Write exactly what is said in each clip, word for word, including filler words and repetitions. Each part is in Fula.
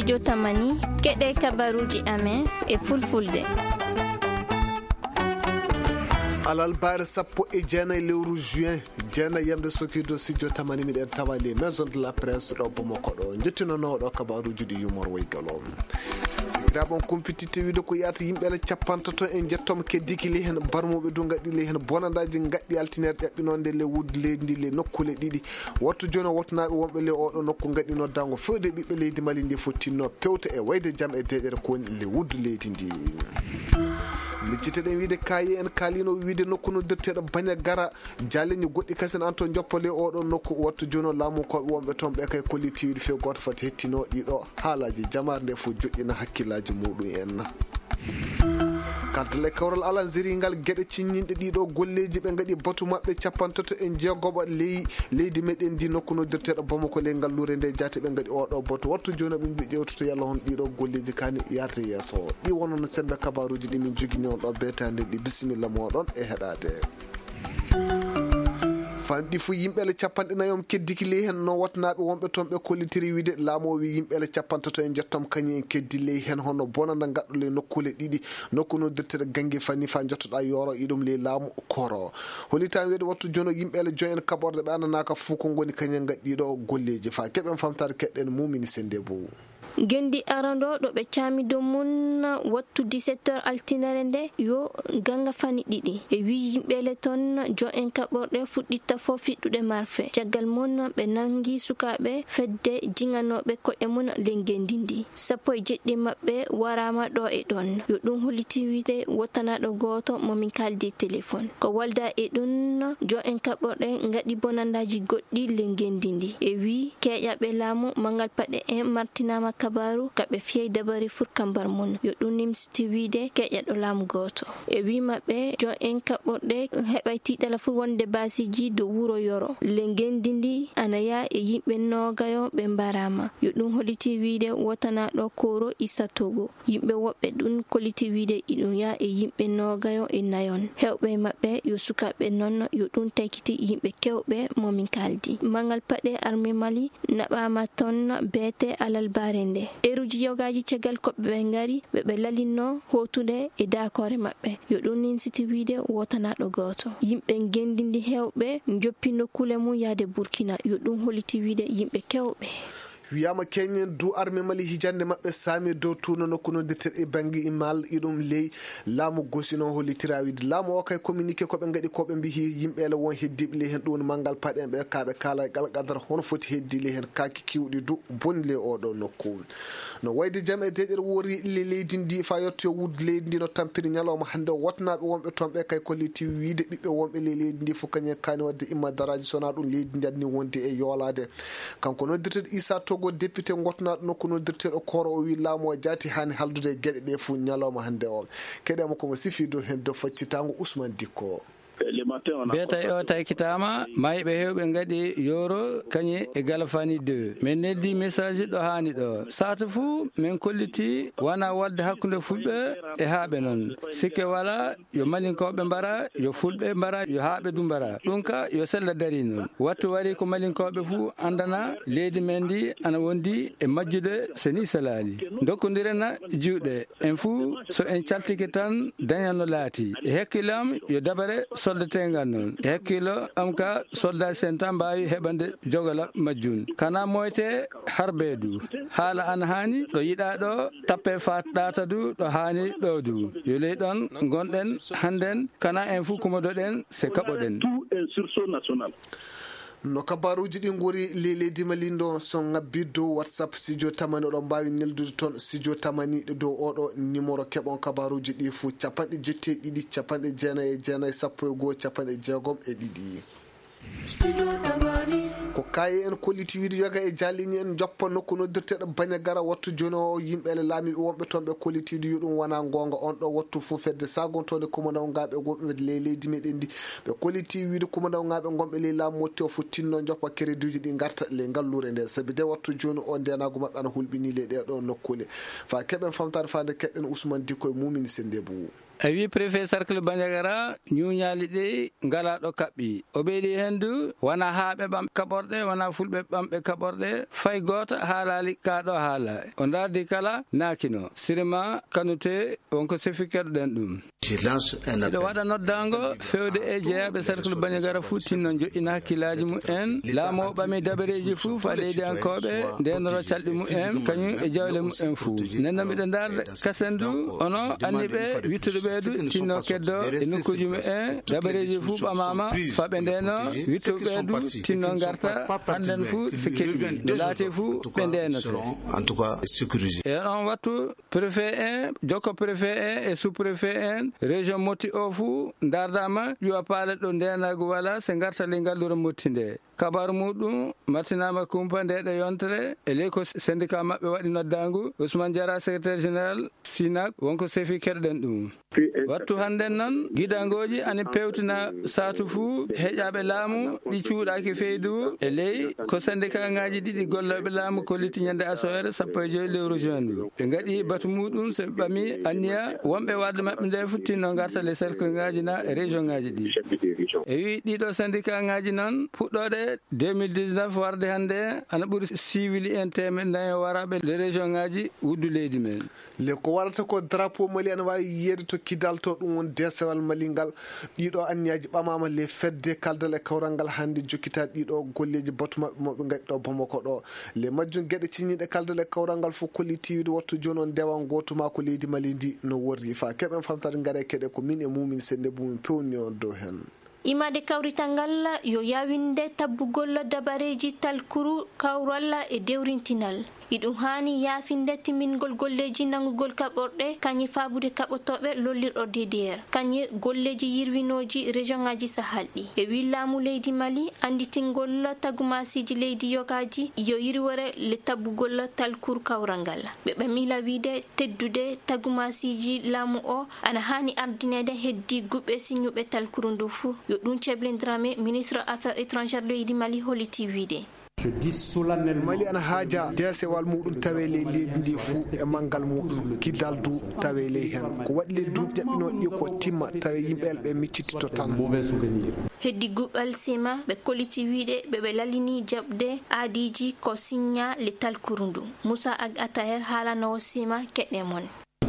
studio Tamani keɗe kabaruji amen e fulfulde. alal bare sappo e jeenayi lewru juin jeena yamde sokido studio Tamani miɗen tawa les maison de la presse ɗo Bamako ɗo jettinono ɗo kabaruji ɗi yumor way galon sikiraɓon compétiteur wiide ko yata yimɓele capantato en jettom keddiki li hen barmoɓe du gaɗɗi li hen bonandaji gaɗɗi altinere ƴaɓɓinode le wudde leydi ndi le nokkule ɗiɗi wattu joni wattunaɓe wonɓe le oɗo nokku gaɗɗi noddago fewde ɓiɓɓe leydi Mali ndi fottinno pewta e wayde jaam e deƴere ko woni le wudde leydi ndi micciteɗen wiide kayi en kalino wiide nokku noddirteɗo baña gara jaleñi goɗɗi kasen an to joppole oɗo nokku wattu joni laamu koɓe wonɓe toon ɓe kay kollitiwiɗe few goto fati hettino ɗiɗo haalaji jamare nde fo joƴƴina hakkillaji muɗum en kardale kawral alan zirigal gueɗe cinñinɗe ɗiɗo golleji ɓe gaɗi batu mabɓe capantato en jeegoɓa ley leydi meɗen ndi nokku noddirteɗo Bamako le ngallure nde jaate ɓe gaɗi oɗo batu wattu joni ɓe mbi ƴewtoto yalla hon ɗiɗo golleji kani yarde yesso ɗi wonono sembe kabaruji ɗi min jogui on ɗo betande ɗi bisimilla moɗon e heɗade fanɗi fu yimɓele capanɗe nayom keddiki ley hen no watnaɓe wonɓe toon ɓe kollitiri wiide laamo wi yimɓele capantato en jettom kañum en keddi ley hen hono bonanda gaɗɗole nokkule ɗiɗi nokku noddirteɗe ganggue fanni fa jottoɗa yoro iɗum ley laamu koro holitami wiide wattu joni yimɓele joyi en kaɓorde ɓe andanaka fuu ko goni kañum gaɗɗiɗo golleji fa keɓen famtade keɗɗen mumini sende bo gendi arando ɗo ɓe cami dow mun wattu dix-sept heures altinere nde yo ganga fani ɗiɗi e wi yimɓele toon jo en kaɓorɗe fuɗɗitta fo fiɗɗuɗe marfe caggal mun ɓe nangi sukaɓe fedde jinganoɓe koƴe mun lengendi ndi sappo e jeɗɗi maɓɓe warama ɗo e ɗon yo ɗum holliti wiide wottanaɗo goto momin kaldi téléphone ko walda e ɗum jo en kaɓorɗe gaɗi bonandaji goɗɗi lengendi ndi e wi keƴaɓe laamu mangal paɗe en martinama kabaru kaɓe fiyey dabari furkambar mun yo ɗum nimsiti wiide keƴaɗo laamu goto e wi maɓɓe jo en kaɓorɗe heɓay tiɗala fu wonde basiji dow wuro yoro lengendi ndi anaya e yimɓe nogayo ɓe mbarama yo ɗum holliti wiide wotanaɗo koro Issa Togo yimɓe woɓɓe ɗum kolliti wiide iɗum ya e yimɓe nogayo e nayon hewɓe maɓɓe yo sukaɓe noon yo ɗum taykiti yimɓe kewɓe momin kaldi mangal paɗe armi Mali naɓama toon beete alal bare nde eruji yogaji caggal koɓe ɓe ngari ɓe ɓe lalinno hotude e dakore maɓɓe yo ɗum ninsiti wiide wotanaɗo goto yimɓe gendindi hewɓe joppi nokkule mum yaade Burkina yo ɗum holliti wiide yimɓe kewɓe wiyama keñen du armé Mali hijande mabɓe sami dow tuno nokku noddirteɗe e banggue imal iɗum ley laamu gosino hollitira wiide laamu o kay communiqué koɓe gaɗi koɓe mbi yimɓele won heddiɓe ley hen ɗum mangal paɗen ɓe kaɓe kala e gal qadara hono foti heddi ley hen kaki kiwɗi du bonni ley oɗo nokku no wayde jaam e deƴere wori le leydi ndi fa yetto wudde leydi ndi no tampiri ñalawma hande wotnaɓe wonɓe toon ɓe kay kolliti wiide ɓiɓɓe wonɓe ley leydi ndi fof kañen kani wadde imma daraji sona ɗum leydi ndi anni wonde e yoolade kanko noddirteɗo Issa Togo député gotnaɗo nokku noddirteɗo koro o wi laamu o jaati hani haldude gueɗe ɗe fuu ñalawma hande o keɗema komo sifi dow hen dow faccitango Ousmane Dicko beta o taykitama mayɓe hewɓe gaɗi yoro kañe e galafani deux min neddi message ɗo hani ɗo sata fou min kolliti wona wadde hakkude fulɓe e haaɓe noon sikke wala yo malinkoɓe mbara yo fulɓe mbara yo haaɓe du mbara ɗum ka yo sella dari noon wattu wari ko malinkoɓe fou andana leydi men ndi ana wondi e majjude seni salali dokkodirena juuɗe en fou so en caltiki tan dañano laati e hakkilam yo dabare soldatengal noon e hakkilo am ka soldat sen tan mbawi heɓande jogala majjun kana moyte harbedu haala an hani ɗo yiɗa ɗo tappe fatɗata du ɗo hani ɗo du yo ley ɗon gonɗen hannden kana en fuu kumodoɗen se kaɓoɗen no kabaruji ɗi gori le leydi Mali ɗo so ngabbi dow WhatsApp studio Tamani oɗon mbawi neldude toon studio Tamani dow oɗo numéro keɓon kabaruji ɗi fuu capanɗe jetti e ɗiɗi capanɗe jeenayyi e jeenayyi sappo e goho capanɗe jeegom e ɗiɗi ko kayi en kolliti wiide yoga e jalliñi en joppa nokku noddirteɗo baña gara wattu joni o yimɓele laamiɓe wonɓe toon ɓe kollitiɗo yo ɗum wona gonga on ɗo wattu fuu fedde sagontode commandant ngaɓe gonɓe ley leydi meɗen ndi ɓe kolliti wiide commandant ngaɓe gonɓe ley laamu motti o fo tinno joppa crédit ɗi garta ley ngallure nde saabi de wattu joni o ndenago mabɓe ana hulɓini ley ɗeɗo nokkule fa keɓen famtade fande keɗɗen Ousmane Dicko e mumini sende bou a wi préfet cercle Bandiagara ñuñali ɗe ngala ɗo kaɓɓi o ɓeydi hendu wona haaɓe ɓam kaɓorɗe wona fulɓe ɓamɓe kaɓorɗe fay goto haalali kaɗo haala o dardi kala nakino sirima kanute wonko sefi keɗoɗen ɗum ɗo waɗa noddango fewde e jeeyaɓe cercle Bandiagara fu tinno joƴƴina hakkillaji mumen laamowo ɓami dabareji fu fa leydiyankoɓe ndenoro calɗi mumen kañum e jawle mumen fu nenno mbiɗo darde kasendu ono anniɓe wittuɗo ɓeedu tinno keddo e nokkuji mumen dabareji fu ɓamama faɓe ndeno wittuɓe ɓeedu tinno garta handen fu so keɗɗi nde laati fu ɓe ndenoto e on wattu préfet en jokko préfet en e sous préfet en région Moti o fu dardama ƴuwa paale ɗo ndenago wala se garta le ngalluro Moti nde kabaru muɗum martinama kumpa nde ɗo yontere e ley ko syndicat maɓɓe waɗi noddangu Ousmane Diarra secrétaire général Sinak wonko sefi keɗoɗen ɗum wattu hannden noon gidangoji ani pewtina satu fu heƴaɓe laamu ɗi cuuɗaki feydu e ley ko syndicat ngaji ɗiɗi golloɓe laamu kolliti ñande asowere sappo e joyi lewru juin ndu ɓe gaɗi batu muɗum so ɓe ɓami anniya wonɓe wadde maɓɓe nde fu tinno garta les cercle ngaji na e région ngaji ɗi e wi ɗiɗo syndicat ngaji noon puɗɗoɗe deux mille dix-neuf warde hannde ana ɓuuri siwili en temen nayi waraɓe les région ngaji wuddu leydi men le ko warata ko drapeau Mali ana wawi yiyede to kidal to ɗum won desewal Mali ngal ɗiɗo anniyaji ɓamama le fedde kaldal e kawral ngal hannde jokkita ɗiɗo golleji batu maɓɓe moɓe gaɗi ɗo Bamako ɗo le majjum gueɗe cinniɗe kaldal e kawral ngal fof kolli tiwide wattu joni on ndewan goto ma ko leydi Mali ndi no worri fa keɓen famtade gaare keɗe ko min e mumin sende mumin pewni on dow hen imade kawrital ngal yo yawinde tabbugol dabareji talkuru kawral e dewrintinal iɗum hani yafinde timmingol golleji nangugol kaɓorɗe kañe fabude kaɓotoɓe lollirɗo D D R kañe golleji yirwinoji région ngaji sahalɗi e wi laamu leydi Mali anditingol tagumasiji leydi yogaji yo yirwore le tabbugol talkuru kawral ngal ɓe ɓamila wiide teddude tagumasiji laamu o ana hani ardinede heddi guɓɓe signuɓe talkuru ndu fu yo ɗum Ceblin Dramé ministre affaires étrangères leydi Mali holliti wiide Mali ana haaja desewal muɗum tawe ley leydi ndi fuu e manggal muɗum kiddal du tawe ley hen ko waɗi ley duuɓi ƴaɓɓino ɗi ko timma tawe yimɓeɓe ɓe miccitito tan heddi guɓɓal sima ɓe kolliti wiide ɓeɓe lalini jaɓde aadiji ko signa le talkuru ndu Moussa Ag Ataher haalanowo sima keɗɗe mon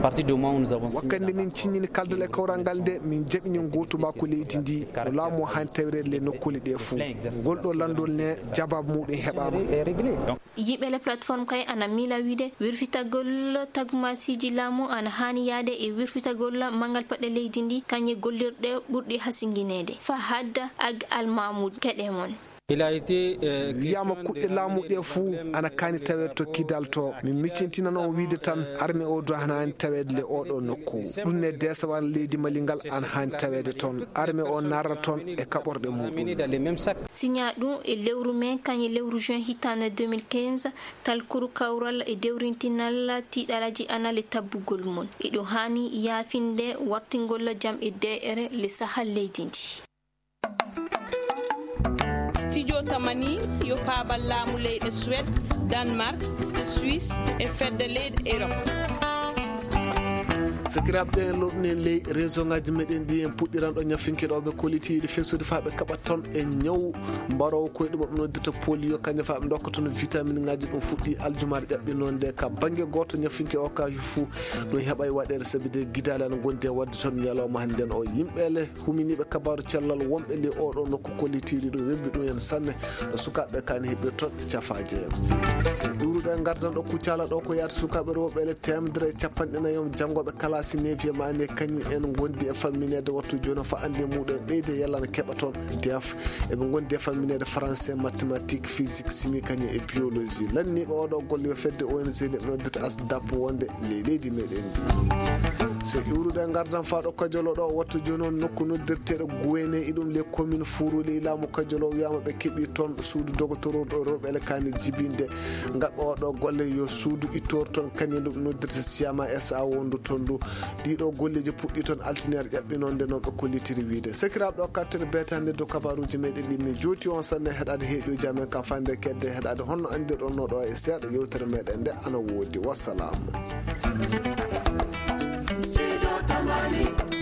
wakkande min cinnini kaldal e kawral ngal nde min jaɓini gotuma ko leydi ndi no laamu hani tawrede le nokkuli ɗe fuu golɗo landol ne jabab muɗum heɓama yimɓe le plateforme kay ana mila wiide wirfitagol tagumasiji laamu ana hani yaade e wirfitagol mangal paɗe leydi ndi kañe gollirɗe ɓurɗi hasinguinede fa hadda Ag Al Mahmoud keɗe mon wiyama kuɗɗe laamuɗe fuu ana kani tawede to kidal to min miccintina noon wiide tan armé o do ana hani tawede le oɗo nokku ɗum ne desewal leydi Mali ngal ana hani tawede toon armé o narra toon e kaɓorɗe muɗum signa ɗum e lewru men kañe lewru juin hitande deux mille quinze talkuru kawral e dewrintinal tiɗalaji anal e tabbugol mum eɗum hani yafinde wartingol jam e D R le sahal leydi ndi studio tamani yo paabal laamu leyɗe Suède Danemark Suisse e fedde leyɗe Europe sakiraɓe en lobni ley réseau ngaji meɗen ɗi en puɗɗiranɗo ñafinkeɗoɓe kolitiɗi fesude faaɓe kaɓat ton e ñaw mbarowo koye ɗum ɓe noddita polio kañum faaɓe dokkatono vitamine ngaji ɗum fuɗɗi aljumaɗe ƴaɓɓi noon nde ka banggue goto ñafinke o ka fuu ɗum heeɓa waɗede saabi de guidale ana gondi e wadde toon ñalawma hannden o yimɓele huminiɓe kabaru cellal wonɓe le oɗo nokku kollitiɗi ɗum webbi ɗum hen sanne no sukaɓe kani heeɓir toon cafaji en so iwruɗo e gardan ɗo kuccala ɗo ko yaata sukaɓe rewɓele temedere capanɗe nayyi janggoɓe kala sinéviéme ane kañum en gondi e famminede wattu joni fa ande muɗum ɓeyde yalla ne keɓa toon def eɓe gondi e famminede français mathématique physique chimie kañum e biologie lanniɓe oɗo golle yo fedde O N G nde ɓe noddata asdap wonde ley leydi meɗen ndi so iwruɗo e gardan faɗo kadiolo ɗo wattu joni on nokku noddirteɗo Gouwene e ɗum les commune Fourouli laamu kadiolo wiyama ɓe keeɓi toon suudu dogotororɗo rewɓele kani jibinde gaɓɓa oɗo golle yo suudu ittor toon kañum ɗum noddirta Siyama S A wondu toon ndu ɗiɗo golleji puɗɗi toon altinaire ƴaɓɓi noon nde noon ɓe kollitiri wiide sakiraɓe ɗo kattere betande dow kabaruji meɗen ɗi mi jooti on sanne heɗade heeɗoji amen kam fande kedde heɗade honno andirɗon ɗo e seeɗa yewtere meɗen nde ana woodi wassalamu.